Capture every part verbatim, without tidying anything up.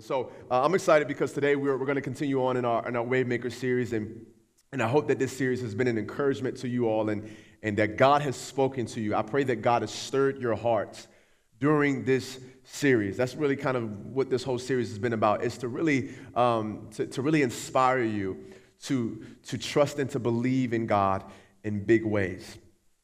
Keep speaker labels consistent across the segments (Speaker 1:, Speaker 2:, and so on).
Speaker 1: So uh, I'm excited because today we're, we're going to continue on in our, in our Waymaker series, and, and I hope that this series has been an encouragement to you all, and, and that God has spoken to you. I pray that God has stirred your hearts during this series. That's really kind of what this whole series has been about, is to really, um, to, to really inspire you to, to trust and to believe in God in big ways,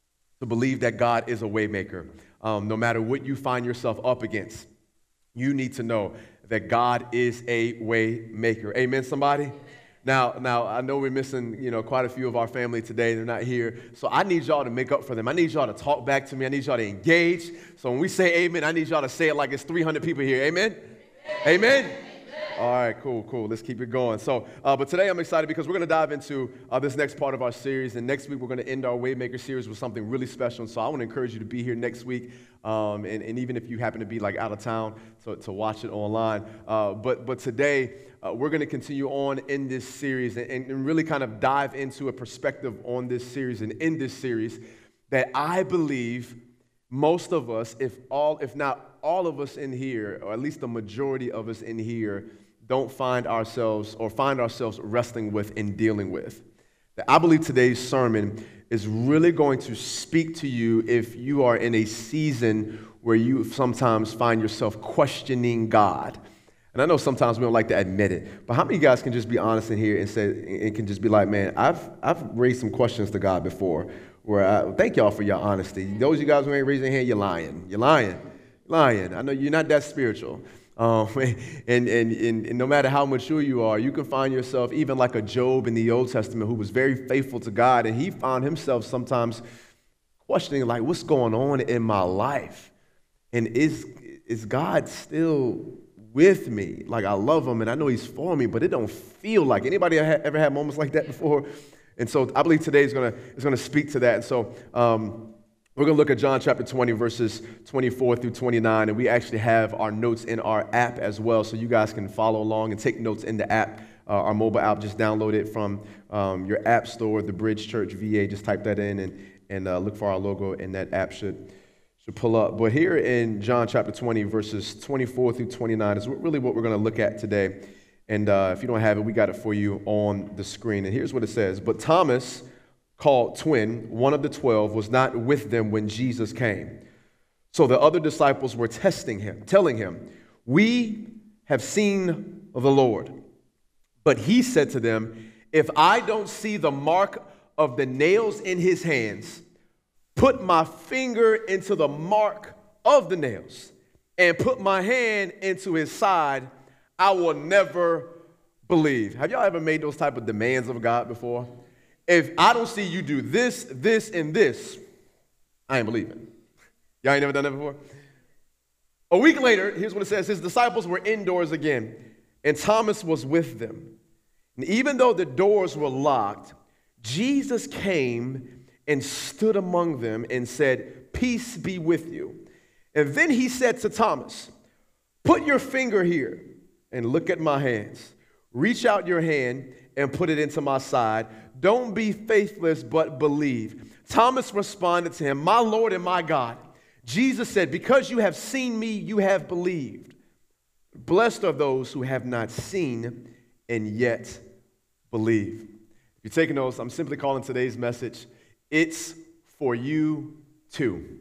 Speaker 1: to believe that God is a waymaker. Um, no matter what you find yourself up against, you need to know that God is a way maker. Amen, somebody? Now, now I know we're missing, you know, quite a few of our family today. They're not here. So I need y'all to make up for them. I need y'all to talk back to me. I need y'all to engage. So when we say amen, I need y'all to say it like it's three hundred people here. Amen? Amen? Amen? All right, cool, cool. Let's keep it going. So, uh, but today I'm excited because we're going to dive into uh, this next part of our series. And next week, we're going to end our Waymaker series with something really special. And so I want to encourage you to be here next week. Um, and, and even if you happen to be like out of town, to, to watch it online. Uh, but, but today, uh, we're going to continue on in this series and, and really kind of dive into a perspective on this series and in this series that I believe most of us, if all, if not all of us in here, or at least the majority of us in here, don't find ourselves or find ourselves wrestling with and dealing with. That I believe today's sermon is really going to speak to you if you are in a season where you sometimes find yourself questioning God. And I know sometimes we don't like to admit it, but how many of you guys can just be honest in here and say, and can just be like, man, I've I've raised some questions to God before. Where I, thank y'all for your honesty. Those of you guys who ain't raising your hand, you're lying. You're lying. Lying. I know you're not that spiritual. Um, and, and, and, and no matter how mature you are, you can find yourself even like a Job in the Old Testament who was very faithful to God, and he found himself sometimes questioning, like, what's going on in my life? And is, is God still with me? Like, I love him, and I know he's for me, but it don't feel like. Anybody ever had moments like that before? And so I believe today is going to is gonna speak to that. And so um, we're going to look at John chapter twenty, verses twenty-four through twenty-nine, and we actually have our notes in our app as well, so you guys can follow along and take notes in the app, uh, our mobile app. Just download it from um, your app store, the Bridge Church V A. Just type that in and, and uh, look for our logo, and that app should, should pull up. But here in John chapter twenty, verses twenty-four through twenty-nine is really what we're going to look at today. And uh, if you don't have it, we got it for you on the screen. And here's what it says. But Thomas, called Twin, one of the twelve, was not with them when Jesus came. So the other disciples were testing him, telling him, we have seen the Lord. But he said to them, if I don't see the mark of the nails in his hands, put my finger into the mark of the nails, and put my hand into his side, I will never believe. Have y'all ever made those type of demands of God before? If I don't see you do this, this, and this, I ain't believing. Y'all ain't never done that before? A week later, here's what it says. His disciples were indoors again, and Thomas was with them. And even though the doors were locked, Jesus came and stood among them and said, peace be with you. And then he said to Thomas, put your finger here and look at my hands. Reach out your hand and put it into my side. Don't be faithless, but believe. Thomas responded to him, my Lord and my God. Jesus said, because you have seen me, you have believed. Blessed are those who have not seen and yet believe. If you're taking notes, I'm simply calling today's message, it's for you too.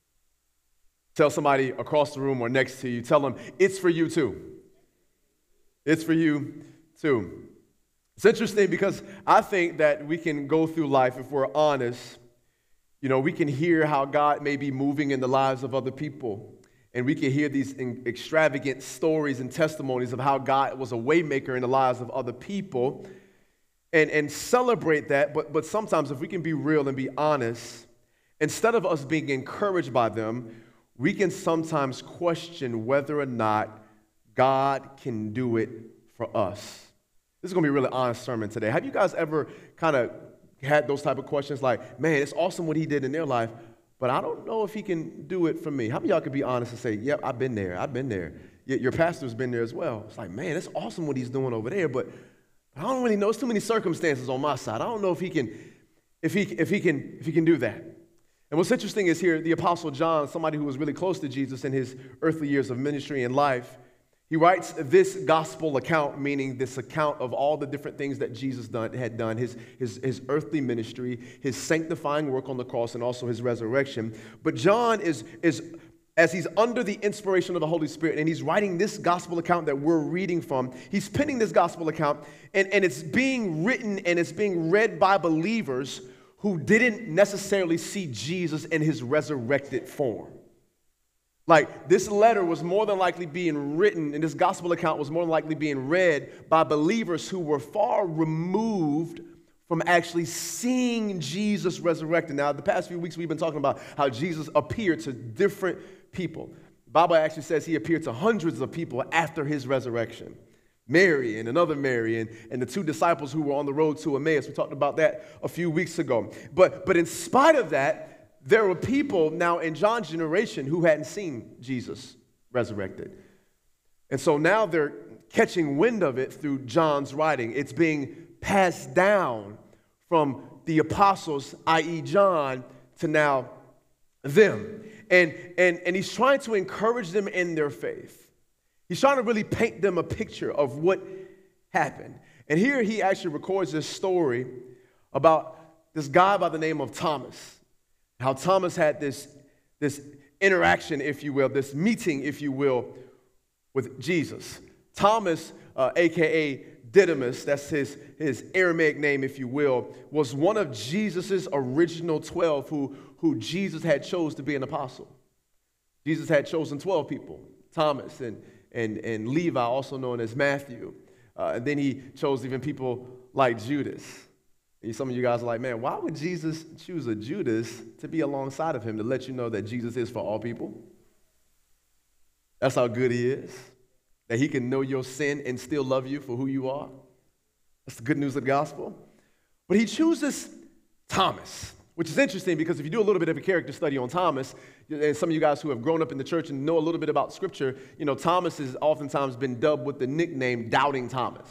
Speaker 1: Tell somebody across the room or next to you, tell them, it's for you too. It's for you too. It's interesting because I think that we can go through life, if we're honest, you know, we can hear how God may be moving in the lives of other people. And we can hear these extravagant stories and testimonies of how God was a waymaker in the lives of other people and, and celebrate that. But, but sometimes if we can be real and be honest, instead of us being encouraged by them, we can sometimes question whether or not God can do it for us. This is going to be a really honest sermon today. Have you guys ever kind of had those type of questions like, man, it's awesome what he did in their life, but I don't know if he can do it for me? How many of y'all could be honest and say, yep, I've been there, I've been there. Your pastor's been there as well. It's like, man, it's awesome what he's doing over there, but I don't really know. It's too many circumstances on my side. I don't know if he can, if he, if he can, if he can do that. And what's interesting is here, the Apostle John, somebody who was really close to Jesus in his earthly years of ministry and life, He writes this gospel account, meaning this account of all the different things that Jesus done, had done, his, his, his earthly ministry, his sanctifying work on the cross, and also his resurrection. But John is, is, as he's under the inspiration of the Holy Spirit, and he's writing this gospel account that we're reading from, he's penning this gospel account, and, and it's being written and it's being read by believers who didn't necessarily see Jesus in his resurrected form. Like, this letter was more than likely being written, and this gospel account was more than likely being read by believers who were far removed from actually seeing Jesus resurrected. Now, the past few weeks, we've been talking about how Jesus appeared to different people. The Bible actually says he appeared to hundreds of people after his resurrection. Mary and another Mary and, and the two disciples who were on the road to Emmaus. We talked about that a few weeks ago. But, but in spite of that, there were people now in John's generation who hadn't seen Jesus resurrected. And so now they're catching wind of it through John's writing. It's being passed down from the apostles, that is. John, to now them. And, and, and he's trying to encourage them in their faith. He's trying to really paint them a picture of what happened. And here he actually records this story about this guy by the name of Thomas. How Thomas had this, this interaction, if you will, this meeting, if you will, with Jesus. Thomas, uh, a k a. Didymus, that's his, his Aramaic name, if you will, was one of Jesus' original twelve who, who Jesus had chose to be an apostle. Jesus had chosen twelve people, Thomas and, and, and Levi, also known as Matthew. Uh, and then he chose even people like Judas. And some of you guys are like, man, why would Jesus choose a Judas to be alongside of him to let you know that Jesus is for all people? That's how good he is, that he can know your sin and still love you for who you are. That's the good news of the gospel. But he chooses Thomas, which is interesting because if you do a little bit of a character study on Thomas, and some of you guys who have grown up in the church and know a little bit about Scripture, you know, Thomas has oftentimes been dubbed with the nickname Doubting Thomas,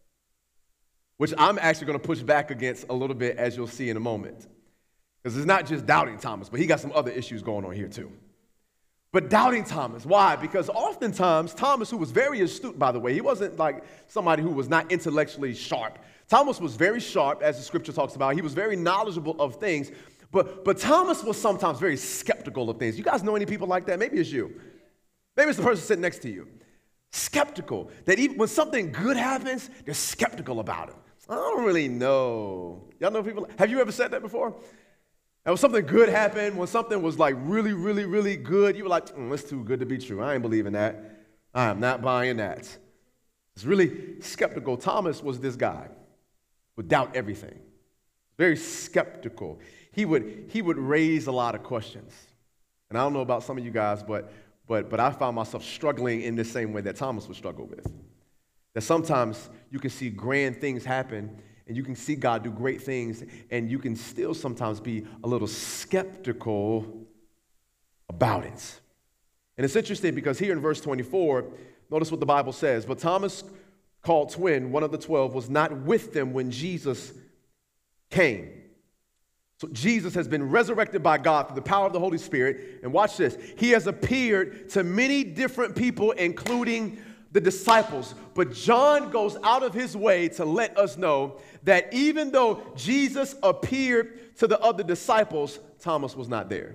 Speaker 1: which I'm actually going to push back against a little bit, as you'll see in a moment. Because it's not just Doubting Thomas, but he got some other issues going on here too. But Doubting Thomas, why? Because oftentimes, Thomas, who was very astute, by the way, he wasn't like somebody who was not intellectually sharp. Thomas was very sharp, as the Scripture talks about. He was very knowledgeable of things, but, but Thomas was sometimes very skeptical of things. You guys know any people like that? Maybe it's you. Maybe it's the person sitting next to you. Skeptical, that even when something good happens, they're skeptical about it. I don't really know. Y'all know people? Have you ever said that before? And when something good happened, when something was like really, really, really good, you were like, mm, that's too good to be true. I ain't believing that. I am not buying that. It's really skeptical. Thomas was this guy who would doubt everything. Very skeptical. He would, he would raise a lot of questions. And I don't know about some of you guys, but, but, but I found myself struggling in the same way that Thomas would struggle with. That sometimes you can see grand things happen and you can see God do great things and you can still sometimes be a little skeptical about it. And it's interesting because here in verse twenty-four, notice what the Bible says. But Thomas, called Twin, one of the twelve, was not with them when Jesus came. So Jesus has been resurrected by God through the power of the Holy Spirit. And watch this. He has appeared to many different people, including the disciples. But John goes out of his way to let us know that even though Jesus appeared to the other disciples, Thomas was not there.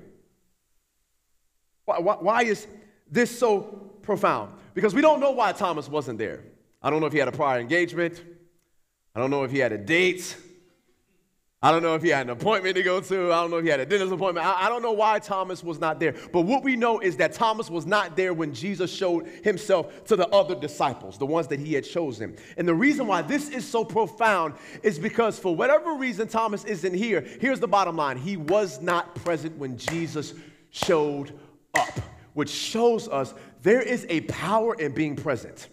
Speaker 1: Why, why, why is this so profound? Because we don't know why Thomas wasn't there. I don't know if he had a prior engagement. I don't know if he had a date. I don't know if he had an appointment to go to. I don't know if he had a dentist appointment. I, I don't know why Thomas was not there. But what we know is that Thomas was not there when Jesus showed himself to the other disciples, the ones that he had chosen. And the reason why this is so profound is because for whatever reason Thomas isn't here, here's the bottom line. He was not present when Jesus showed up, which shows us there is a power in being present.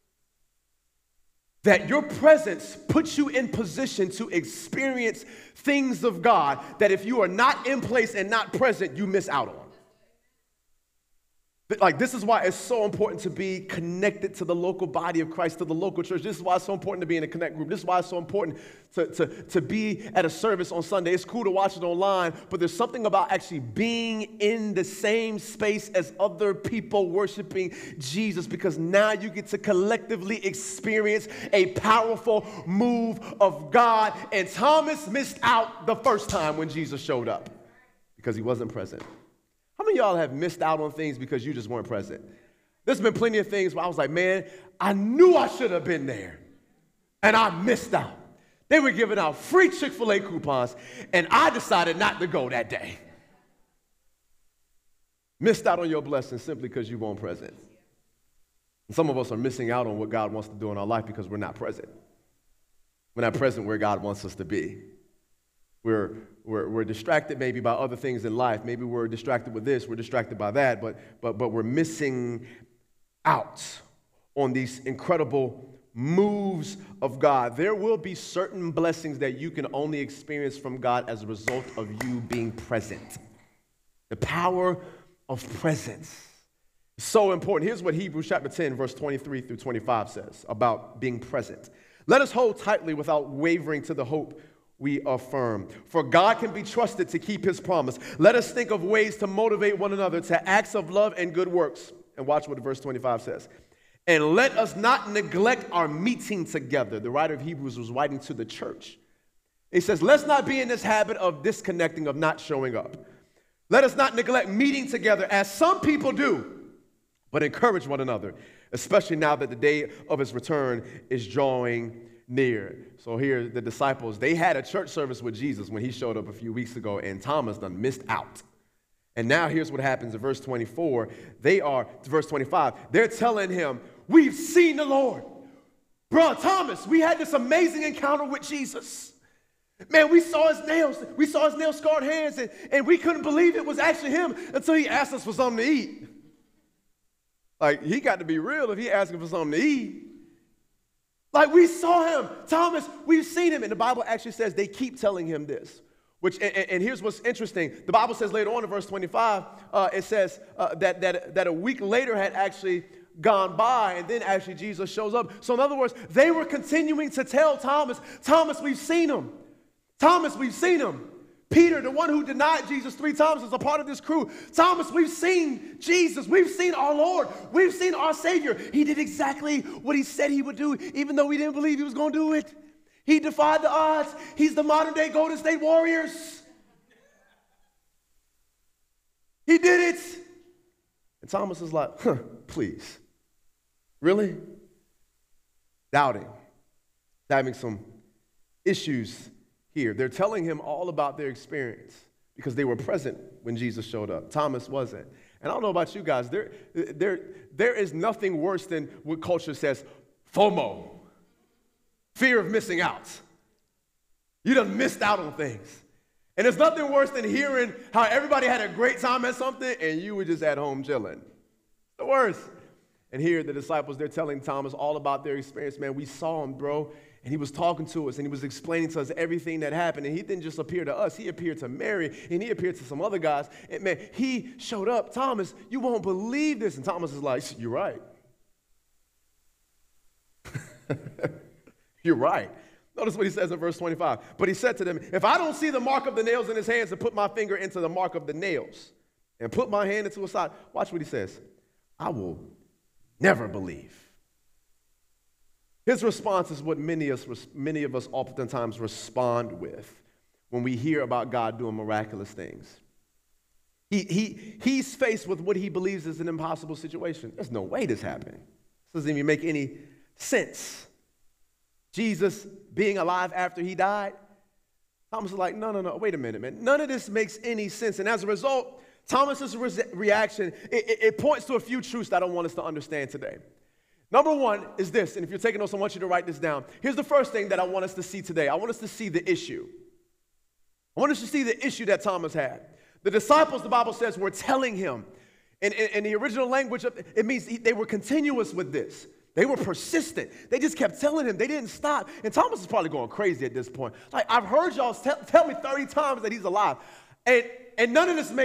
Speaker 1: That your presence puts you in position to experience things of God that if you are not in place and not present, you miss out on. Like, this is why it's so important to be connected to the local body of Christ, to the local church. This is why it's so important to be in a connect group. This is why it's so important to, to, to be at a service on Sunday. It's cool to watch it online, but there's something about actually being in the same space as other people worshiping Jesus, because now you get to collectively experience a powerful move of God. And Thomas missed out the first time when Jesus showed up because he wasn't present. How many of y'all have missed out on things because you just weren't present? There's been plenty of things where I was like, man, I knew I should have been there, and I missed out. They were giving out free Chick-fil-A coupons, and I decided not to go that day. Missed out on your blessing simply because you weren't present. And some of us are missing out on what God wants to do in our life because we're not present. We're not present where God wants us to be. We're, we're, we're distracted maybe by other things in life. Maybe we're distracted with this, we're distracted by that, but, but, but we're missing out on these incredible moves of God. There will be certain blessings that you can only experience from God as a result of you being present. The power of presence is so important. Here's what Hebrews chapter ten, verse twenty-three through twenty-five says about being present. Let us hold tightly without wavering to the hope we affirm. For God can be trusted to keep his promise. Let us think of ways to motivate one another to acts of love and good works. And watch what verse twenty-five says. And let us not neglect our meeting together. The writer of Hebrews was writing to the church. He says, let's not be in this habit of disconnecting, of not showing up. Let us not neglect meeting together as some people do, but encourage one another, especially now that the day of his return is drawing near. So here, the disciples, they had a church service with Jesus when he showed up a few weeks ago, and Thomas done missed out. And now here's what happens in verse twenty-four. They are, verse twenty-five, they're telling him, we've seen the Lord. Bro, Thomas, we had this amazing encounter with Jesus. Man, we saw his nails. We saw his nail-scarred hands, and, and we couldn't believe it was actually him until he asked us for something to eat. Like, he got to be real if he asking for something to eat. Like, we saw him. Thomas, we've seen him. And the Bible actually says they keep telling him this. Which, and, and here's what's interesting. The Bible says later on in verse twenty-five, uh, it says uh, that, that, that a week later had actually gone by, and then actually Jesus shows up. So in other words, they were continuing to tell Thomas, Thomas, we've seen him. Thomas, we've seen him. Peter, the one who denied Jesus three times, is a part of this crew. Thomas, we've seen Jesus. We've seen our Lord. We've seen our Savior. He did exactly what he said he would do, even though we didn't believe he was going to do it. He defied the odds. He's the modern-day Golden State Warriors. He did it. And Thomas is like, huh, please. Really? Doubting. Having some issues here. They're telling him all about their experience because they were present when Jesus showed up. Thomas wasn't. And I don't know about you guys, there, there, there is nothing worse than what culture says, FOMO, fear of missing out. You done missed out on things. And there's nothing worse than hearing how everybody had a great time at something and you were just at home chilling. The worst. And here the disciples, they're telling Thomas all about their experience. Man, we saw him, bro. And he was talking to us, and he was explaining to us everything that happened. And he didn't just appear to us. He appeared to Mary, and he appeared to some other guys. And, man, he showed up. Thomas, you won't believe this. And Thomas is like, you're right. You're right. Notice what he says in verse twenty-five. But he said to them, if I don't see the mark of the nails in his hands and put my finger into the mark of the nails and put my hand into his side, watch what he says. I will never believe. His response is what many of us, many of us oftentimes respond with when we hear about God doing miraculous things. He, he, he's faced with what he believes is an impossible situation. There's no way this happened. This doesn't even make any sense. Jesus being alive after he died. Thomas is like, no, no, no, wait a minute, man. None of this makes any sense. And as a result, Thomas's re- reaction, it, it, it points to a few truths that I don't want us to understand today. Number one is this, and if you're taking notes, I want you to write this down. Here's the first thing that I want us to see today. I want us to see the issue. I want us to see the issue that Thomas had. The disciples, the Bible says, were telling him. In, in, in the original language, it means they were continuous with this. They were persistent. They just kept telling him. They didn't stop. And Thomas is probably going crazy at this point. Like, I've heard y'all tell, tell me thirty times that he's alive. And, and none of this makes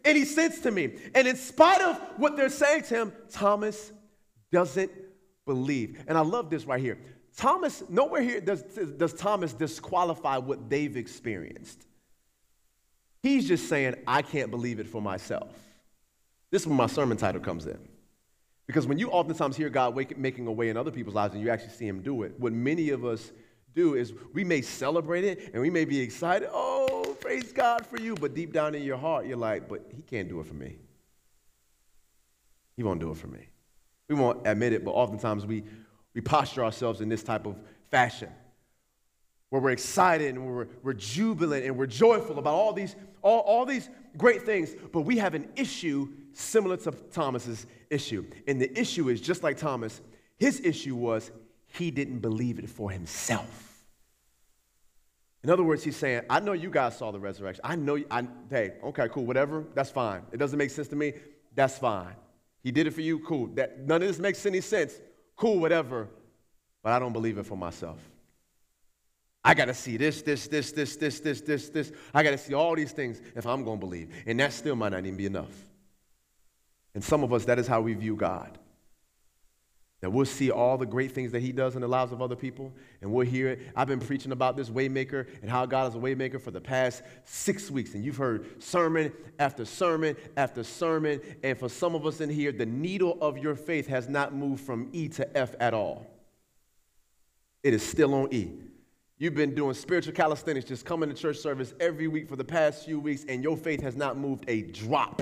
Speaker 1: any sense to me. And in spite of what they're saying to him, Thomas doesn't believe. And I love this right here. Thomas, nowhere here does, does Thomas disqualify what they've experienced. He's just saying, I can't believe it for myself. This is where my sermon title comes in. Because when you oftentimes hear God wake, making a way in other people's lives and you actually see him do it, what many of us do is we may celebrate it and we may be excited. Oh, praise God for you. But deep down in your heart, you're like, but he can't do it for me. He won't do it for me. We won't admit it, but oftentimes we, we posture ourselves in this type of fashion where we're excited and we're, we're jubilant and we're joyful about all these, all, all these great things, but we have an issue similar to Thomas's issue. And the issue is, just like Thomas, his issue was he didn't believe it for himself. In other words, he's saying, I know you guys saw the resurrection. I know, you, I, hey, okay, cool, whatever, that's fine. It doesn't make sense to me, that's fine. He did it for you, cool. That, none of this makes any sense, cool, whatever, but I don't believe it for myself. I got to see this, this, this, this, this, this, this, this. I got to see all these things if I'm going to believe. And that still might not even be enough. And some of us, that is how we view God. That we'll see all the great things that he does in the lives of other people, and we'll hear it. I've been preaching about this waymaker and how God is a waymaker for the past six weeks, and you've heard sermon after sermon after sermon, and for some of us in here, the needle of your faith has not moved from E to F at all. It is still on E. You've been doing spiritual calisthenics, just coming to church service every week for the past few weeks, and your faith has not moved a drop.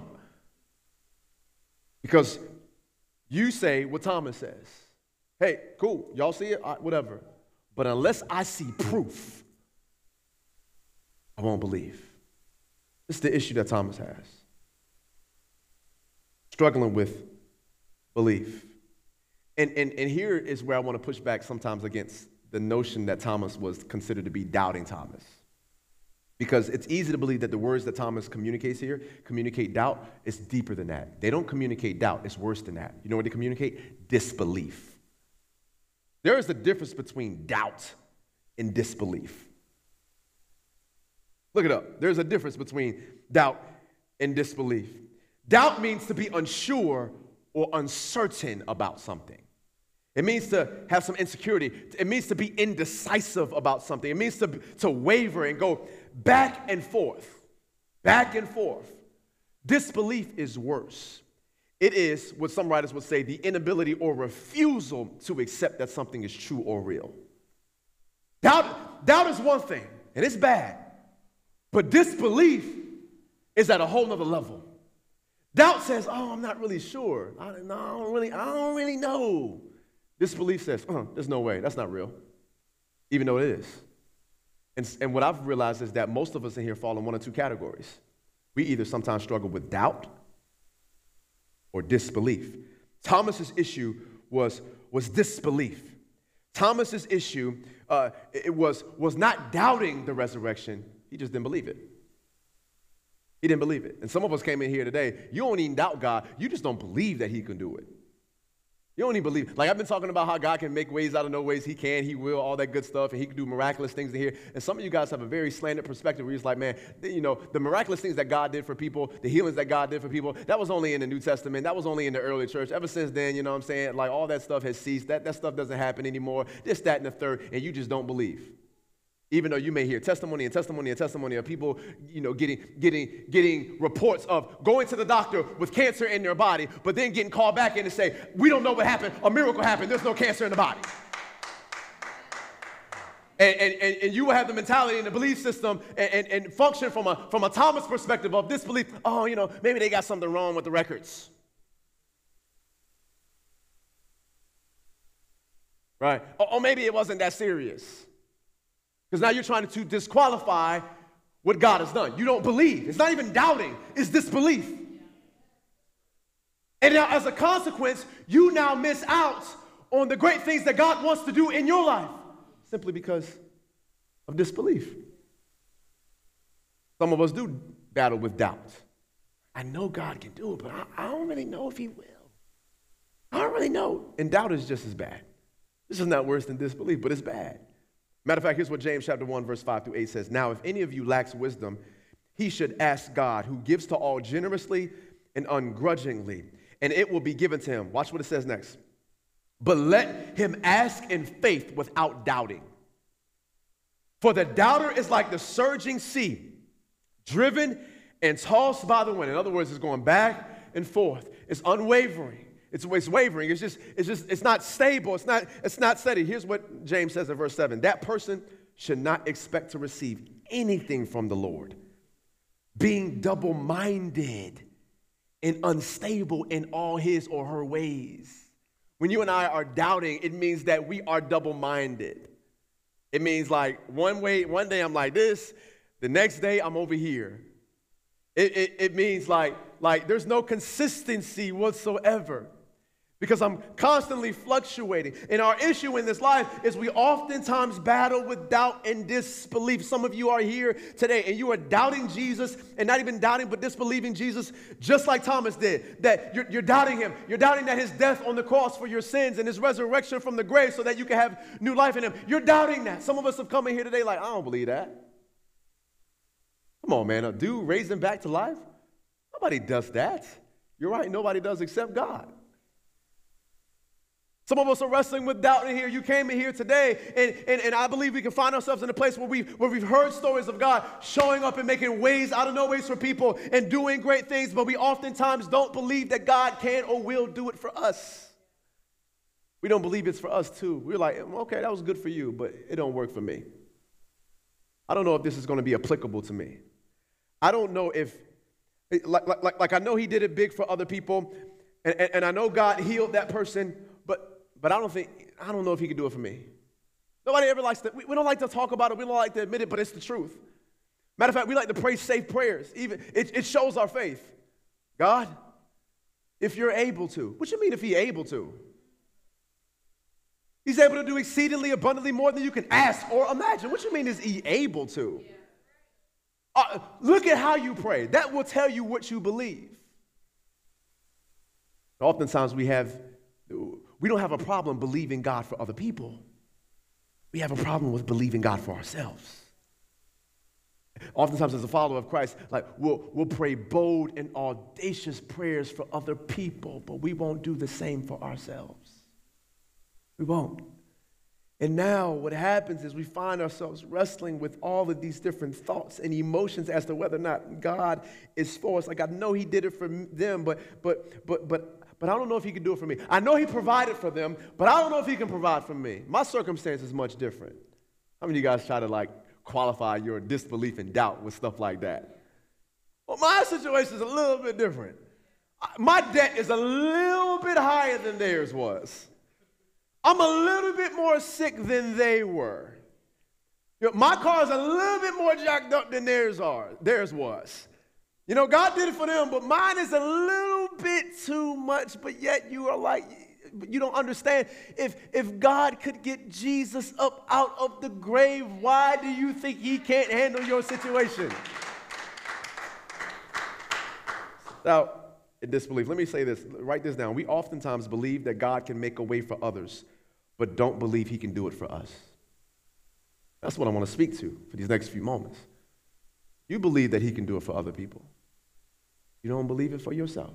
Speaker 1: Because you say what Thomas says. Hey, cool, y'all see it? All right, whatever. But unless I see proof, I won't believe. This is the issue that Thomas has. Struggling with belief. And, and, and here is where I want to push back sometimes against the notion that Thomas was considered to be doubting Thomas. Because it's easy to believe that the words that Thomas communicates here communicate doubt. It's deeper than that. They don't communicate doubt. It's worse than that. You know what they communicate? Disbelief. There is a difference between doubt and disbelief. Look it up. There's a difference between doubt and disbelief. Doubt means to be unsure or uncertain about something. It means to have some insecurity. It means to be indecisive about something. It means to, to waver and go back and forth, back and forth. Disbelief is worse. It is what some writers would say the inability or refusal to accept that something is true or real. Doubt, doubt is one thing, and it's bad. But disbelief is at a whole nother level. Doubt says, oh, I'm not really sure. I, no, I don't really, I don't really know. Disbelief says, uh, there's no way. That's not real, even though it is. And, and what I've realized is that most of us in here fall in one or two categories. We either sometimes struggle with doubt or disbelief. Thomas's issue was, was disbelief. Thomas's issue uh, it was, was not doubting the resurrection. He just didn't believe it. He didn't believe it. And some of us came in here today, you don't even doubt God. You just don't believe that he can do it. You don't even believe. Like, I've been talking about how God can make ways out of no ways. He can, he will, all that good stuff, and he can do miraculous things in here. And some of you guys have a very slanted perspective where you're just like, man, you know, the miraculous things that God did for people, the healings that God did for people, that was only in the New Testament. That was only in the early church. Ever since then, you know what I'm saying? Like, all that stuff has ceased. That, that stuff doesn't happen anymore. This, that, and the third, and you just don't believe. Even though you may hear testimony and testimony and testimony of people, you know, getting, getting, getting reports of going to the doctor with cancer in their body, but then getting called back in to say, we don't know what happened, a miracle happened, there's no cancer in the body. And, and, and you will have the mentality and the belief system and, and, and function from a, from a Thomas perspective of disbelief. Oh, you know, maybe they got something wrong with the records. Right? Or, or maybe it wasn't that serious. Because now you're trying to disqualify what God has done. You don't believe. It's not even doubting. It's disbelief. And now as a consequence, you now miss out on the great things that God wants to do in your life simply because of disbelief. Some of us do battle with doubt. I know God can do it, but I, I don't really know if he will. I don't really know. And doubt is just as bad. This is not worse than disbelief, but it's bad. Matter of fact, here's what James chapter one, verse five through eight says. Now, if any of you lacks wisdom, he should ask God, who gives to all generously and ungrudgingly, and it will be given to him. Watch what it says next. But let him ask in faith without doubting. For the doubter is like the surging sea, driven and tossed by the wind. In other words, it's going back and forth. It's unwavering. It's, it's wavering. It's just, it's just, it's not stable. It's not, it's not steady. Here's what James says in verse seven. That person should not expect to receive anything from the Lord, being double-minded and unstable in all his or her ways. When you and I are doubting, it means that we are double-minded. It means like one way, one day I'm like this, the next day I'm over here. It, it, it means like, like there's no consistency whatsoever, because I'm constantly fluctuating. And our issue in this life is we oftentimes battle with doubt and disbelief. Some of you are here today and you are doubting Jesus, and not even doubting, but disbelieving Jesus, just like Thomas did. That you're, you're doubting him. You're doubting that his death on the cross for your sins and his resurrection from the grave so that you can have new life in him. You're doubting that. Some of us have come in here today like, I don't believe that. Come on, man. A dude raised him back to life? Nobody does that. You're right. Nobody does except God. Some of us are wrestling with doubt in here. You came in here today, and, and, and I believe we can find ourselves in a place where, we, where we've heard stories of God showing up and making ways out of no ways for people and doing great things, but we oftentimes don't believe that God can or will do it for us. We don't believe it's for us, too. We're like, okay, that was good for you, but it don't work for me. I don't know if this is going to be applicable to me. I don't know if, like, like, like I know he did it big for other people, and, and, and I know God healed that person, but But I don't think, I don't know if he could do it for me. Nobody ever likes to, we, we don't like to talk about it. We don't like to admit it, but it's the truth. Matter of fact, we like to pray safe prayers. Even it, it shows our faith. God, if you're able to. What you mean if he's able to? He's able to do exceedingly abundantly more than you can ask or imagine. What you mean is he able to? Uh, look at how you pray. That will tell you what you believe. Oftentimes we have, we don't have a problem believing God for other people. We have a problem with believing God for ourselves. Oftentimes as a follower of Christ, like we'll, we'll pray bold and audacious prayers for other people, but we won't do the same for ourselves. We won't. And now what happens is we find ourselves wrestling with all of these different thoughts and emotions as to whether or not God is for us. Like I know he did it for them, but but but but but I don't know if he can do it for me. I know he provided for them, but I don't know if he can provide for me. My circumstance is much different. How many of you guys try to like qualify your disbelief and doubt with stuff like that? Well, my situation is a little bit different. My debt is a little bit higher than theirs was. I'm a little bit more sick than they were. You know, my car is a little bit more jacked up than theirs are. Theirs was. You know, God did it for them, but mine is a little bit too much. But yet you are like, you don't understand. If if God could get Jesus up out of the grave, why do you think he can't handle your situation? Now, in disbelief, let me say this. Write this down. We oftentimes believe that God can make a way for others, but don't believe he can do it for us. That's what I want to speak to for these next few moments. You believe that he can do it for other people. You don't believe it for yourself.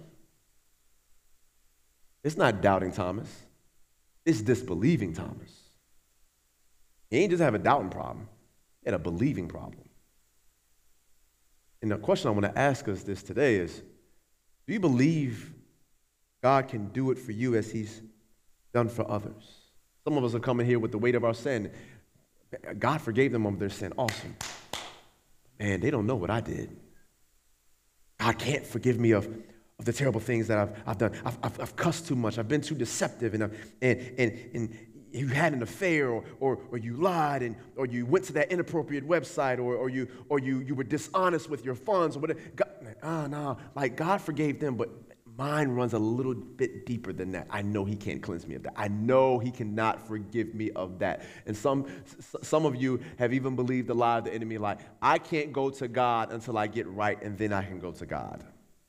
Speaker 1: It's not doubting Thomas. It's disbelieving Thomas. He ain't just have a doubting problem. He had a believing problem. And the question I want to ask us this today is, do you believe God can do it for you as he's done for others? Some of us are coming here with the weight of our sin. God forgave them of their sin. Awesome. Man, they don't know what I did. God can't forgive me of, of the terrible things that I've, I've done. I've, I've, I've cussed too much. I've been too deceptive. And, and, and, and you had an affair, or, or, or you lied, and, or you went to that inappropriate website, or, or, you, or you, you were dishonest with your funds, or whatever. God, ah, no, like God forgave them, but mine runs a little bit deeper than that. I know he can't cleanse me of that. I know he cannot forgive me of that. And some, some of you have even believed the lie of the enemy, like, I can't go to God until I get right, and then I can go to God.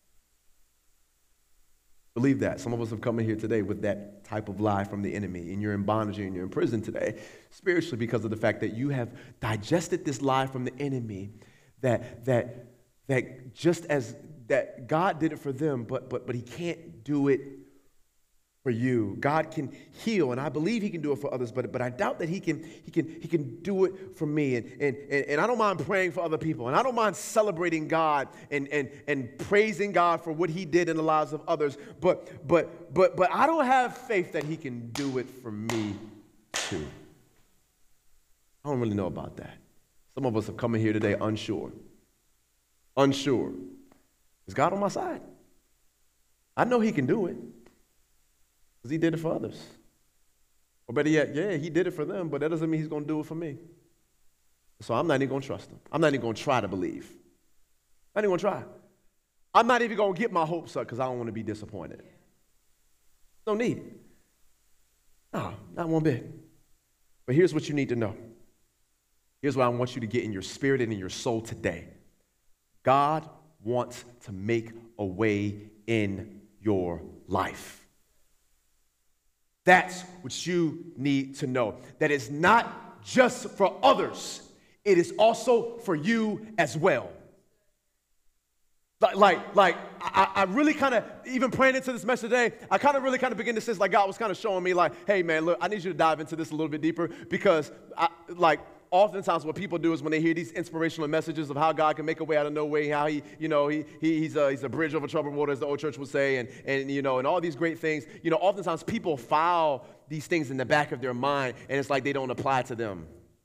Speaker 1: Believe that. Some of us have come in here today with that type of lie from the enemy, and you're in bondage and you're in prison today, spiritually, because of the fact that you have digested this lie from the enemy that, that, that just as that God did it for them, but but but he can't do it for you. God can heal, and I believe he can do it for others, but but I doubt that he can he can he can do it for me. And and and, and I don't mind praying for other people, and I don't mind celebrating God and and and praising God for what he did in the lives of others. But but but but I don't have faith that he can do it for me too. I don't really know about that. Some of us have come in here today unsure. Unsure. Is God on my side? I know he can do it because he did it for others. Or better yet, yeah, he did it for them, but that doesn't mean he's going to do it for me. So I'm not even going to trust him. I'm not even going to try to believe. I'm not even going to try. I'm not even going to get my hopes up because I don't want to be disappointed. No need. No, not one bit. But here's what you need to know. Here's what I want you to get in your spirit and in your soul today. God wants to make a way in your life. That's what you need to know. That it's not just for others. It is also for you as well. Like, like, like I, I really kind of, even praying into this message today, I kind of really kind of begin to sense like God was kind of showing me like, hey man, look, I need you to dive into this a little bit deeper because I, like, oftentimes what people do is when they hear these inspirational messages of how God can make a way out of no way, how he, you know, he, he he's a he's a bridge over troubled water, as the old church would say, and and you know, and all these great things. You know, oftentimes people file these things in the back of their mind, and it's like they don't apply to them.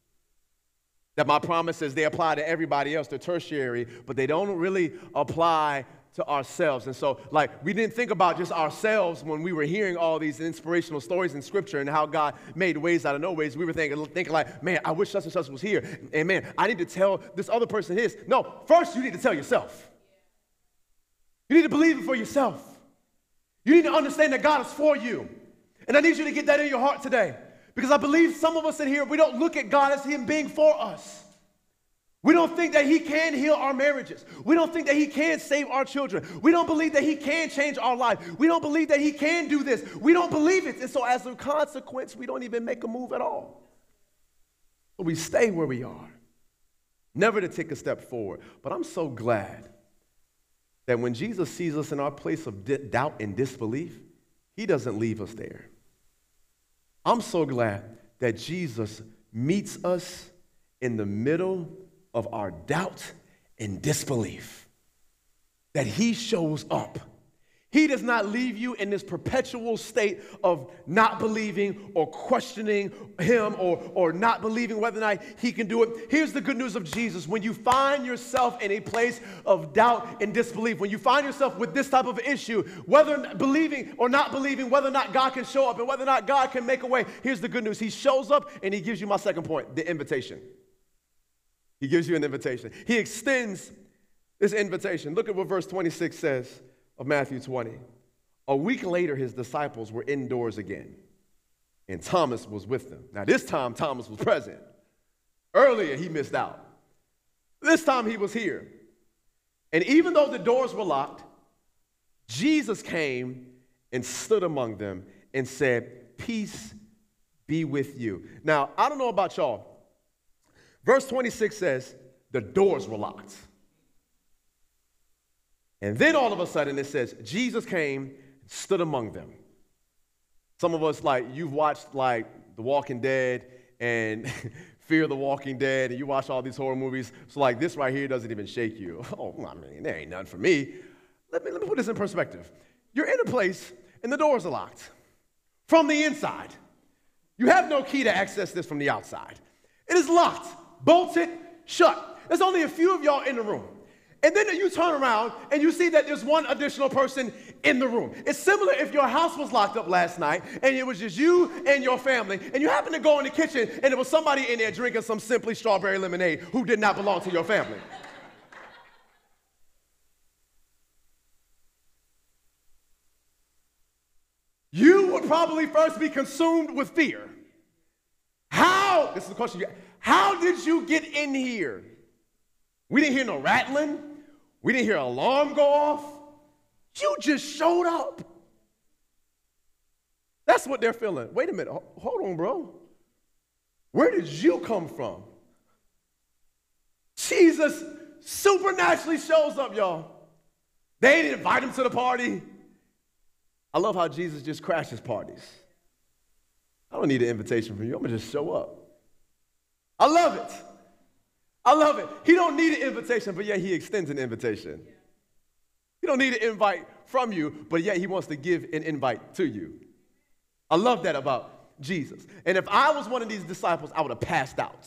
Speaker 1: That my promises, they apply to everybody else, they're tertiary, but they don't really apply to ourselves. And so, like, we didn't think about just ourselves when we were hearing all these inspirational stories in Scripture and how God made ways out of no ways. We were thinking, thinking like, man, I wish such and such was here. And man, I need to tell this other person his. No, first you need to tell yourself. You need to believe it for yourself. You need to understand that God is for you. And I need you to get that in your heart today. Because I believe some of us in here, we don't look at God as him being for us. We don't think that he can heal our marriages. We don't think that he can save our children. We don't believe that he can change our life. We don't believe that he can do this. We don't believe it. And so as a consequence, we don't even make a move at all. But we stay where we are, never to take a step forward. But I'm so glad that when Jesus sees us in our place of di- doubt and disbelief, he doesn't leave us there. I'm so glad that Jesus meets us in the middle of our doubt and disbelief, that he shows up. He does not leave you in this perpetual state of not believing or questioning him or, or not believing whether or not he can do it. Here's the good news of Jesus. When you find yourself in a place of doubt and disbelief, when you find yourself with this type of issue, whether believing or not believing, whether or not God can show up and whether or not God can make a way, here's the good news. He shows up and he gives you my second point, the invitation. He gives you an invitation. He extends this invitation. Look at what verse twenty-six says of Matthew twenty. A week later, his disciples were indoors again, and Thomas was with them. Now, this time, Thomas was present. Earlier, he missed out. This time, he was here. And even though the doors were locked, Jesus came and stood among them and said, "Peace be with you." Now, I don't know about y'all. Verse twenty-six says, the doors were locked. And then all of a sudden it says, Jesus came and stood among them. Some of us, like, you've watched, like, The Walking Dead and Fear the Walking Dead, and you watch all these horror movies. So, like, this right here doesn't even shake you. Oh, I mean, there ain't nothing for me. Let me, let me put this in perspective. You're in a place, and the doors are locked from the inside. You have no key to access this from the outside. It is locked. Bolted shut. There's only a few of y'all in the room. And then you turn around and you see that there's one additional person in the room. It's similar if your house was locked up last night and it was just you and your family, and you happen to go in the kitchen and there was somebody in there drinking some Simply strawberry lemonade who did not belong to your family. You would probably first be consumed with fear. How, this is the question you got, how did you get in here? We didn't hear no rattling. We didn't hear an alarm go off. You just showed up. That's what they're feeling. Wait a minute. Hold on, bro. Where did you come from? Jesus supernaturally shows up, y'all. They didn't invite him to the party. I love how Jesus just crashes parties. I don't need an invitation from you. I'm going to just show up. I love it. I love it. He don't need an invitation, but yet he extends an invitation. He don't need an invite from you, but yet he wants to give an invite to you. I love that about Jesus. And if I was one of these disciples, I would have passed out.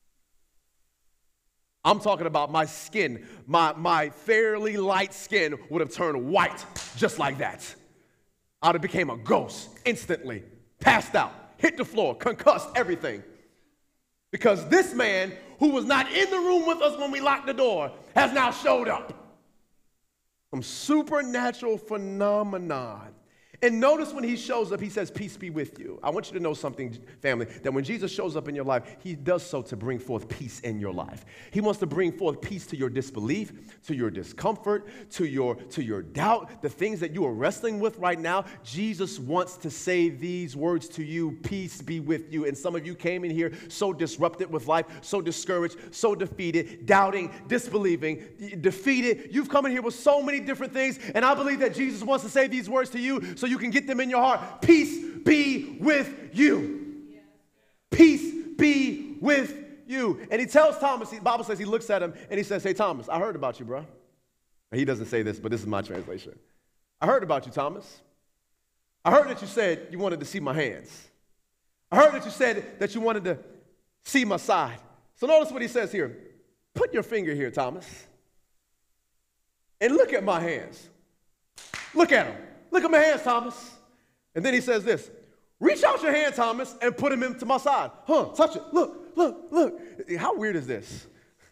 Speaker 1: I'm talking about my skin, my, my fairly light skin would have turned white just like that. I would have became a ghost instantly, passed out, hit the floor, concussed, everything. Because this man, who was not in the room with us when we locked the door, has now showed up. Some supernatural phenomenon. And notice when he shows up, he says, peace be with you. I want you to know something, family, that when Jesus shows up in your life, he does so to bring forth peace in your life. He wants to bring forth peace to your disbelief, to your discomfort, to your, to your doubt, the things that you are wrestling with right now. Jesus wants to say these words to you, peace be with you. And some of you came in here so disrupted with life, so discouraged, so defeated, doubting, disbelieving, defeated. You've come in here with so many different things, and I believe that Jesus wants to say these words to you so you can get them in your heart. Peace be with you. Peace be with you. And he tells Thomas, the Bible says he looks at him and he says, hey, Thomas, I heard about you, bro. And he doesn't say this, but this is my translation. I heard about you, Thomas. I heard that you said you wanted to see my hands. I heard that you said that you wanted to see my side. So notice what he says here. Put your finger here, Thomas, and look at my hands. Look at them. Look at my hands, Thomas. And then he says this, reach out your hand, Thomas, and put him into my side. Huh, touch it. Look, look, look. How weird is this?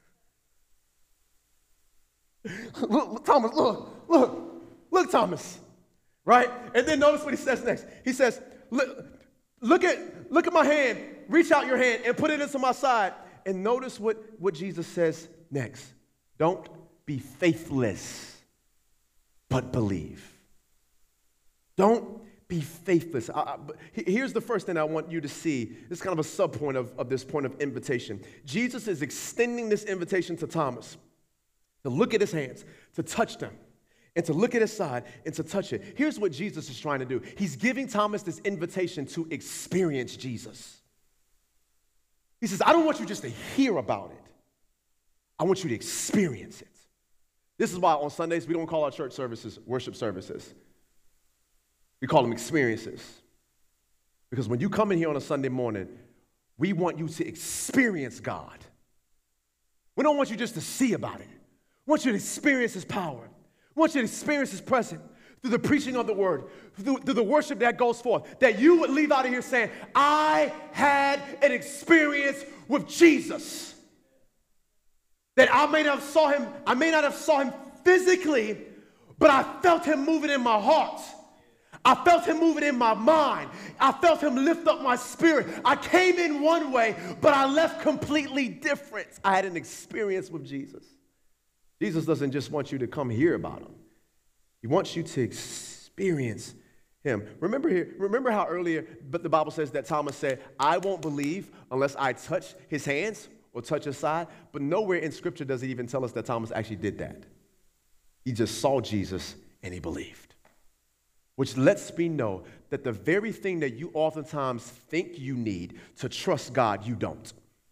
Speaker 1: Look, look, Thomas, look, look, look, Thomas. Right? And then notice what he says next. He says, look, look at, look at my hand. Reach out your hand and put it into my side. And notice what, what Jesus says next. Don't be faithless, but believe. Don't be faithless. I, I, here's the first thing I want you to see. This is kind of a sub-point of, of this point of invitation. Jesus is extending this invitation to Thomas to look at his hands, to touch them, and to look at his side and to touch it. Here's what Jesus is trying to do. He's giving Thomas this invitation to experience Jesus. He says, I don't want you just to hear about it. I want you to experience it. This is why on Sundays we don't call our church services worship services. We call them experiences. Because when you come in here on a Sunday morning, we want you to experience God. We don't want you just to see about it. We want you to experience his power. We want you to experience his presence through the preaching of the word, through, through the worship that goes forth, that you would leave out of here saying, I had an experience with Jesus. That I may not have saw him, I may not have saw him physically, but I felt him moving in my heart. I felt him moving in my mind. I felt him lift up my spirit. I came in one way, but I left completely different. I had an experience with Jesus. Jesus doesn't just want you to come hear about him. He wants you to experience him. Remember here, remember how earlier, but the Bible says that Thomas said, I won't believe unless I touch his hands or touch his side. But nowhere in Scripture does it even tell us that Thomas actually did that. He just saw Jesus and he believed. Which lets me know that the very thing that you oftentimes think you need to trust God, you don't.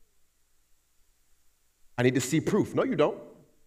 Speaker 1: I need to see proof. No, you don't.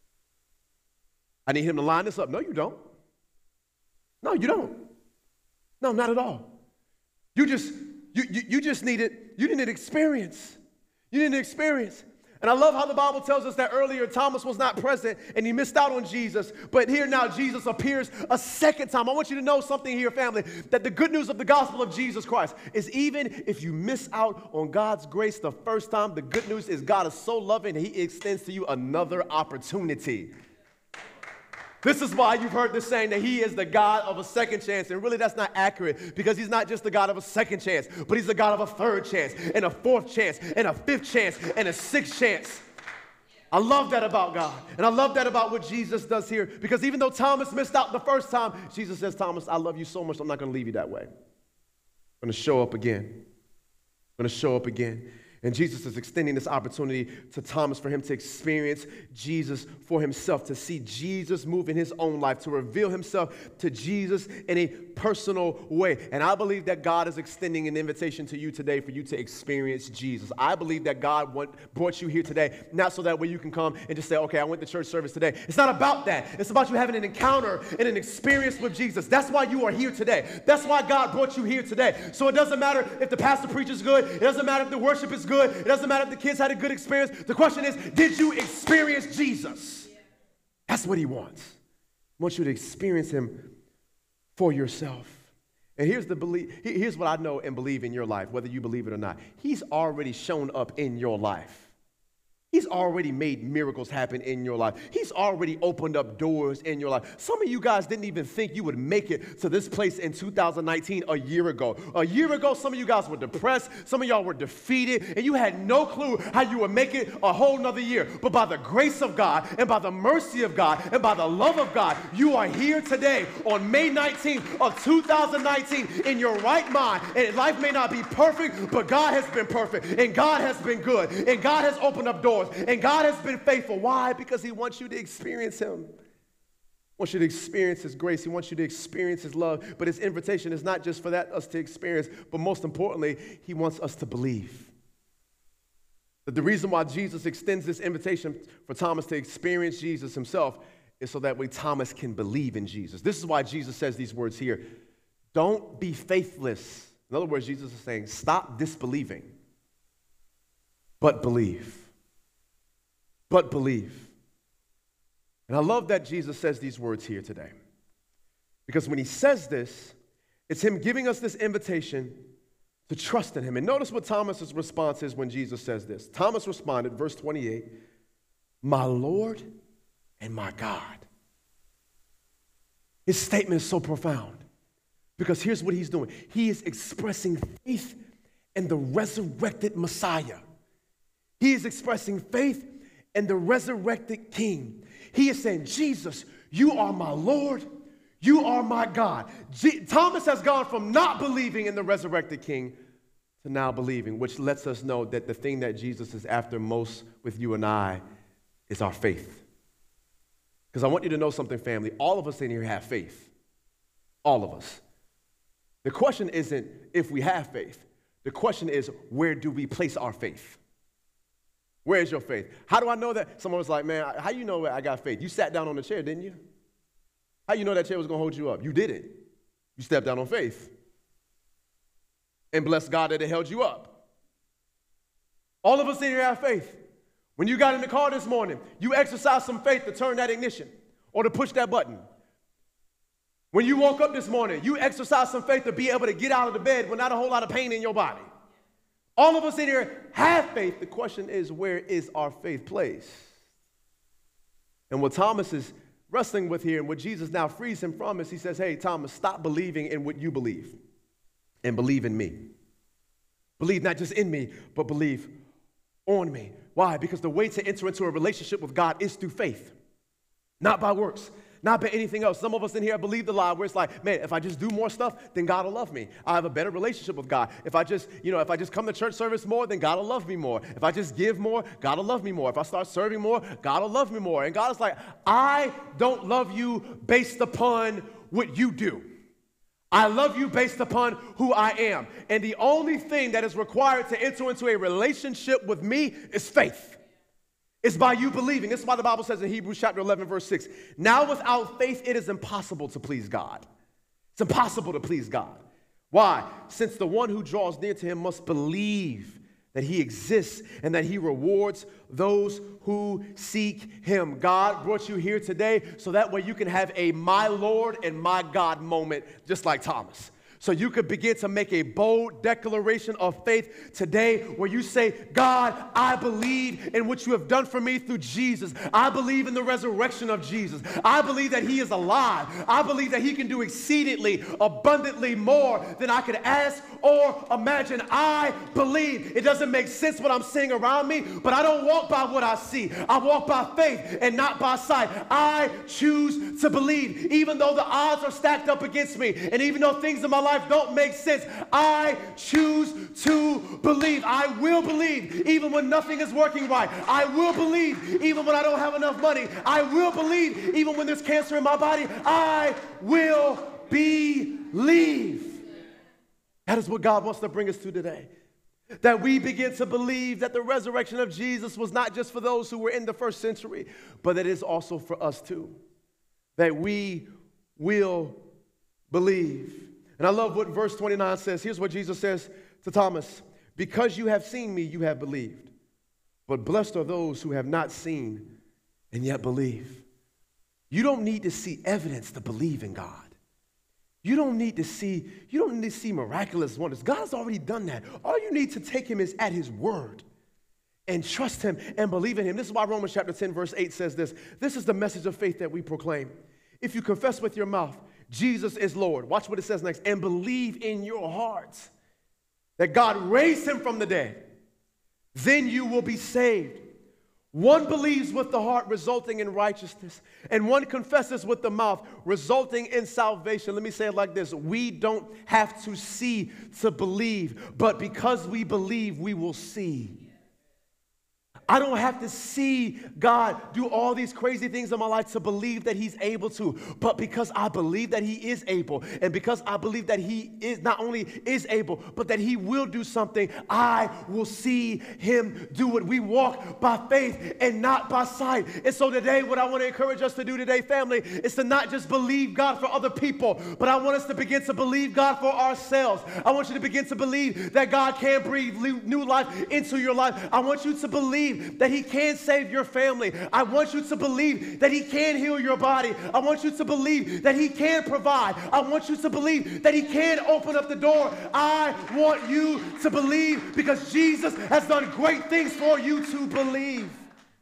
Speaker 1: I need him to line this up. No, you don't. No, you don't. No, not at all. You just, you, you, you just needed, you needed experience. You needed experience. And I love how the Bible tells us that earlier Thomas was not present and he missed out on Jesus. But here now Jesus appears a second time. I want you to know something here, family, that the good news of the gospel of Jesus Christ is even if you miss out on God's grace the first time, the good news is God is so loving he extends to you another opportunity. This is why you've heard this saying that he is the God of a second chance. And really that's not accurate because he's not just the God of a second chance, but he's the God of a third chance and a fourth chance and a fifth chance and a sixth chance. I love that about God. And I love that about what Jesus does here because even though Thomas missed out the first time, Jesus says, Thomas, I love you so much, I'm not going to leave you that way. I'm going to show up again. I'm going to show up again. And Jesus is extending this opportunity to Thomas for him to experience Jesus for himself, to see Jesus move in his own life, to reveal himself to Jesus in a personal way. And I believe that God is extending an invitation to you today for you to experience Jesus. I believe that God want, brought you here today, not so that way you can come and just say, okay, I went to church service today. It's not about that. It's about you having an encounter and an experience with Jesus. That's why you are here today. That's why God brought you here today. So it doesn't matter if the pastor preaches good. It doesn't matter if the worship is good. It doesn't matter if the kids had a good experience. The question is, did you experience Jesus? That's what he wants. He wants you to experience him for yourself. And here's the belief. Here's what I know and believe in your life, whether you believe it or not. He's already shown up in your life. He's already made miracles happen in your life. He's already opened up doors in your life. Some of you guys didn't even think you would make it to this place in two thousand nineteen a year ago. A year ago, some of you guys were depressed. Some of y'all were defeated, and you had no clue how you would make it a whole nother year. But by the grace of God and by the mercy of God and by the love of God, you are here today on May nineteenth of two thousand nineteen in your right mind. And life may not be perfect, but God has been perfect, and God has been good, and God has opened up doors. And God has been faithful. Why? Because he wants you to experience him. He wants you to experience his grace. He wants you to experience his love. But his invitation is not just for that us to experience, but most importantly, he wants us to believe. That the reason why Jesus extends this invitation for Thomas to experience Jesus himself is so that way Thomas can believe in Jesus. This is why Jesus says these words here. Don't be faithless. In other words, Jesus is saying, stop disbelieving, but believe. But believe. And I love that Jesus says these words here today. Because when he says this, it's him giving us this invitation to trust in him. And notice what Thomas's response is when Jesus says this. Thomas responded, verse twenty-eight, my Lord and my God. His statement is so profound. Because here's what he's doing. He is expressing faith in the resurrected Messiah. He is expressing faith and the resurrected King. He is saying, Jesus, you are my Lord, you are my God. G- Thomas has gone from not believing in the resurrected King to now believing, which lets us know that the thing that Jesus is after most with you and I is our faith. Because I want you to know something, family. All of us in here have faith. All of us. The question isn't if we have faith. The question is, where do we place our faith? Where's your faith? How do I know that? Someone was like, man, how you know I got faith? You sat down on the chair, didn't you? How you know that chair was going to hold you up? You didn't. You stepped out on faith. And bless God that it held you up. All of us in here have faith. When you got in the car this morning, you exercised some faith to turn that ignition or to push that button. When you woke up this morning, you exercised some faith to be able to get out of the bed with not a whole lot of pain in your body. All of us in here have faith. The question is, where is our faith placed? And what Thomas is wrestling with here and what Jesus now frees him from is he says, hey, Thomas, stop believing in what you believe and believe in me. Believe not just in me, but believe on me. Why? Because the way to enter into a relationship with God is through faith, not by works. Not by anything else. Some of us in here believe the lie where it's like, man, if I just do more stuff, then God will love me. I have a better relationship with God. If I just, you know, if I just come to church service more, then God will love me more. If I just give more, God will love me more. If I start serving more, God will love me more. And God is like, I don't love you based upon what you do. I love you based upon who I am. And the only thing that is required to enter into a relationship with me is faith. It's by you believing. This is why the Bible says in Hebrews chapter eleven, verse six, now without faith, it is impossible to please God. It's impossible to please God. Why? Since the one who draws near to him must believe that he exists and that he rewards those who seek him. God brought you here today so that way you can have a my Lord and my God moment just like Thomas. So you could begin to make a bold declaration of faith today where you say, God, I believe in what you have done for me through Jesus. I believe in the resurrection of Jesus. I believe that he is alive. I believe that he can do exceedingly, abundantly more than I could ask or imagine. I believe. It doesn't make sense what I'm seeing around me, but I don't walk by what I see. I walk by faith and not by sight. I choose to believe, even though the odds are stacked up against me, and even though things in my life life don't make sense, I choose to believe. I will believe even when nothing is working right. I will believe even when I don't have enough money. I will believe even when there's cancer in my body. I will believe. That is what God wants to bring us to today. That we begin to believe that the resurrection of Jesus was not just for those who were in the first century, but that it is also for us too. That we will believe. And I love what verse twenty-nine says. Here's what Jesus says to Thomas. Because you have seen me, you have believed. But blessed are those who have not seen and yet believe. You don't need to see evidence to believe in God. You don't need to see, you don't need to see miraculous wonders. God has already done that. All you need to take him is at his word and trust him and believe in him. This is why Romans chapter ten, verse eight says this. This is the message of faith that we proclaim. If you confess with your mouth, Jesus is Lord. Watch what it says next. And believe in your hearts that God raised him from the dead. Then you will be saved. One believes with the heart, resulting in righteousness, and one confesses with the mouth, resulting in salvation. Let me say it like this. We don't have to see to believe, but because we believe, we will see. I don't have to see God do all these crazy things in my life to believe that he's able to, but because I believe that he is able, and because I believe that he is not only is able, but that he will do something, I will see him do it. We walk by faith and not by sight. And so today, what I want to encourage us to do today, family, is to not just believe God for other people, but I want us to begin to believe God for ourselves. I want you to begin to believe that God can breathe new life into your life. I want you to believe that he can save your family. I want you to believe that he can heal your body. I want you to believe that he can provide. I want you to believe that he can open up the door. I want you to believe because Jesus has done great things for you to believe.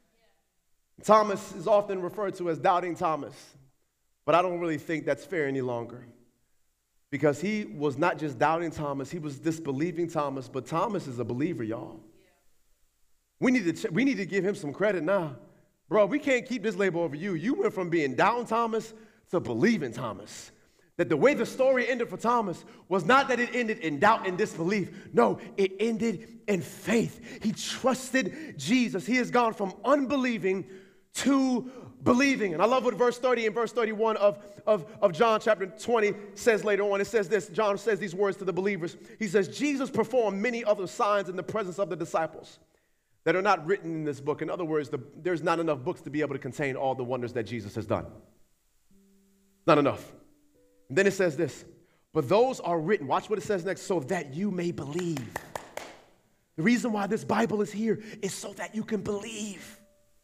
Speaker 1: Thomas is often referred to as Doubting Thomas, but I don't really think that's fair any longer because he was not just Doubting Thomas, he was disbelieving Thomas, but Thomas is a believer, y'all. We need to ch- we need to give him some credit now. Bro, we can't keep this label over you. You went from being down Thomas to believing Thomas. That the way the story ended for Thomas was not that it ended in doubt and disbelief. No, it ended in faith. He trusted Jesus. He has gone from unbelieving to believing. And I love what verse thirty and verse thirty-one of, of, of John chapter twenty says later on. It says this, John says these words to the believers. He says, Jesus performed many other signs in the presence of the disciples that are not written in this book. In other words, the, there's not enough books to be able to contain all the wonders that Jesus has done. Not enough. And then it says this, but those are written, watch what it says next, so that you may believe. The reason why this Bible is here is so that you can believe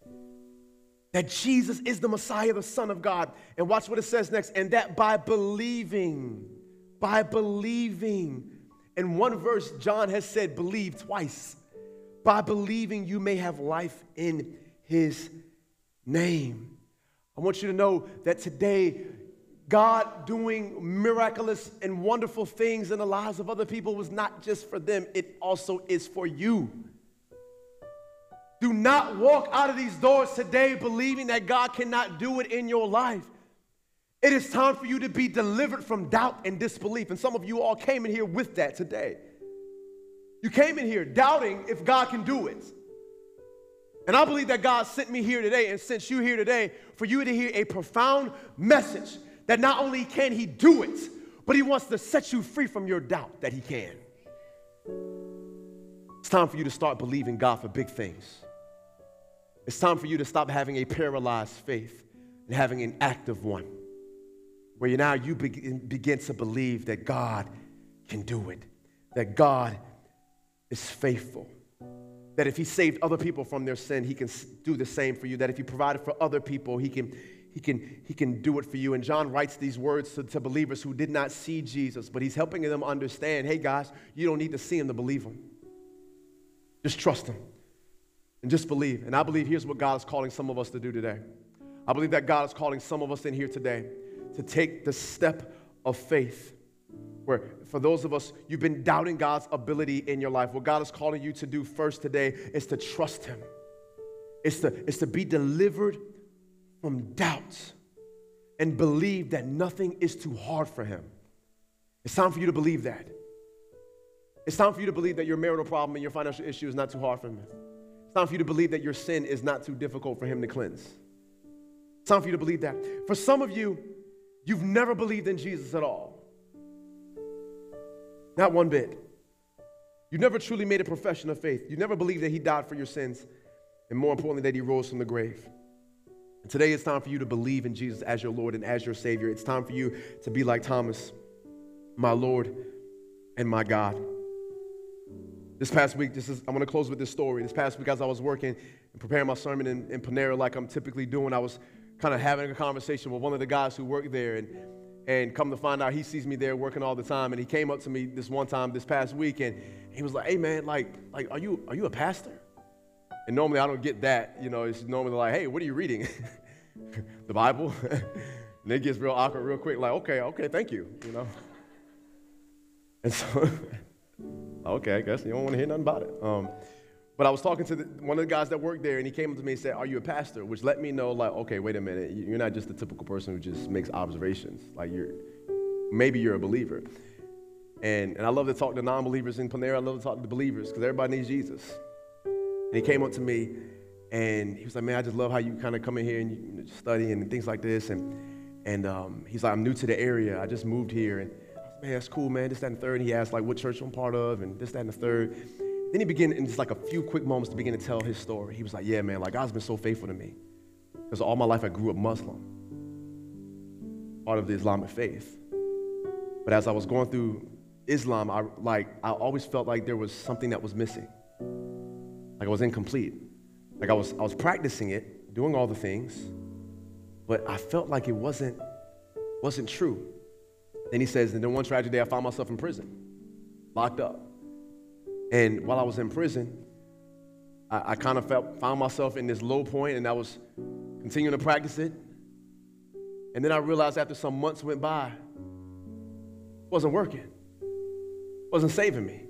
Speaker 1: that Jesus is the Messiah, the Son of God. And watch what it says next, and that by believing, by believing, in one verse, John has said believe twice. By believing, you may have life in his name. I want you to know that today, God doing miraculous and wonderful things in the lives of other people was not just for them, it also is for you. Do not walk out of these doors today believing that God cannot do it in your life. It is time for you to be delivered from doubt and disbelief. And some of you all came in here with that today. You came in here doubting if God can do it. And I believe that God sent me here today and sent you here today for you to hear a profound message that not only can he do it, but he wants to set you free from your doubt that he can. It's time for you to start believing God for big things. It's time for you to stop having a paralyzed faith and having an active one, where you now you begin, begin to believe that God can do it, that God is faithful, that if he saved other people from their sin, he can do the same for you, that if he provided for other people, he can, he can, he can do it for you. And John writes these words to, to believers who did not see Jesus, but he's helping them understand, hey guys, you don't need to see him to believe him. Just trust him and just believe. And I believe here's what God is calling some of us to do today. I believe that God is calling some of us in here today to take the step of faith, where for those of us, you've been doubting God's ability in your life. What God is calling you to do first today is to trust him. It's to, it's to be delivered from doubts and believe that nothing is too hard for him. It's time for you to believe that. It's time for you to believe that your marital problem and your financial issue is not too hard for him. It's time for you to believe that your sin is not too difficult for him to cleanse. It's time for you to believe that. For some of you, you've never believed in Jesus at all. Not one bit. You never truly made a profession of faith. You never believed that he died for your sins, and more importantly, that he rose from the grave. And today it's time for you to believe in Jesus as your Lord and as your Savior. It's time for you to be like Thomas, my Lord and my God. This past week, this is, I'm going to close with this story. This past week, as I was working and preparing my sermon in, in Panera like I'm typically doing, I was kind of having a conversation with one of the guys who worked there, and And come to find out, he sees me there working all the time. And he came up to me this one time this past week, and he was like, "Hey man, like, like, are you are you a pastor?" And normally I don't get that. You know, it's normally like, "Hey, what are you reading?" The Bible. And it gets real awkward real quick. Like, okay, okay, thank you. You know. And so, okay, I guess you don't want to hear nothing about it. Um, But I was talking to the, one of the guys that worked there, and he came up to me and said, "Are you a pastor?" Which let me know, like, okay, wait a minute. You're not just the typical person who just makes observations. Like, you're, maybe you're a believer. And, and I love to talk to non-believers in Panera. I love to talk to the believers because everybody needs Jesus. And he came up to me, and he was like, "Man, I just love how you kind of come in here and you, you know, study and things like this." And, and um, he's like, "I'm new to the area. I just moved here." And I was like, "Man, that's cool, man. This, that, and the third." And he asked, like, what church I'm part of and this, that, and the third. Then he began in just like a few quick moments to begin to tell his story. He was like, "Yeah, man, like God's been so faithful to me. Because all my life I grew up Muslim, part of the Islamic faith. But as I was going through Islam, I like I always felt like there was something that was missing. Like I was incomplete. Like I was I was practicing it, doing all the things, but I felt like it wasn't wasn't true." Then he says, and then one tragic day I found myself in prison, locked up. And while I was in prison, I, I kind of felt, found myself in this low point, and I was continuing to practice it. And then I realized after some months went by, it wasn't working. It wasn't saving me.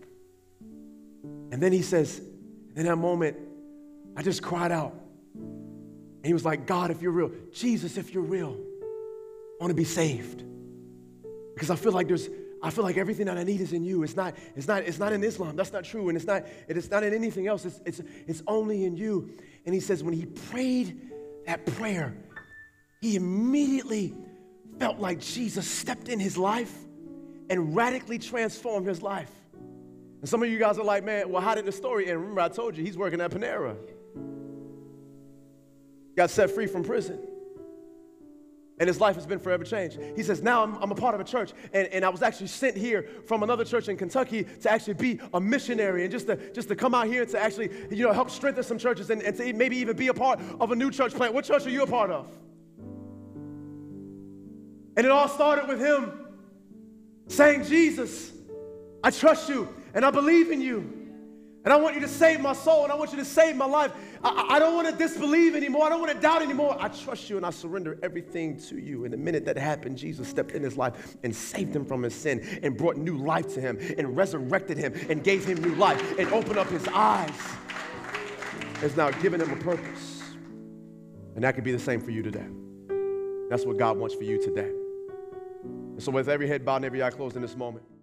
Speaker 1: And then he says, in that moment, I just cried out. And he was like, "God, if you're real, Jesus, if you're real, I want to be saved. Because I feel like there's I feel like everything that I need is in you. It's not, it's not, it's not in Islam. That's not true. And it's not, it's not in anything else. It's, it's, it's only in you." And he says when he prayed that prayer, he immediately felt like Jesus stepped in his life and radically transformed his life. And some of you guys are like, "Man, well, how did the story end?" Remember, I told you he's working at Panera. Got set free from prison. And his life has been forever changed. He says, "Now I'm, I'm a part of a church, and, and I was actually sent here from another church in Kentucky to actually be a missionary and just to, just to come out here to actually, you know, help strengthen some churches and, and to maybe even be a part of a new church plant." What church are you a part of? And it all started with him saying, "Jesus, I trust you, and I believe in you. And I want you to save my soul, and I want you to save my life. I, I don't want to disbelieve anymore. I don't want to doubt anymore. I trust you, and I surrender everything to you." And the minute that happened, Jesus stepped in his life and saved him from his sin and brought new life to him and resurrected him and gave him new life and opened up his eyes. Has now given him a purpose. And that could be the same for you today. That's what God wants for you today. And so with every head bowed and every eye closed in this moment,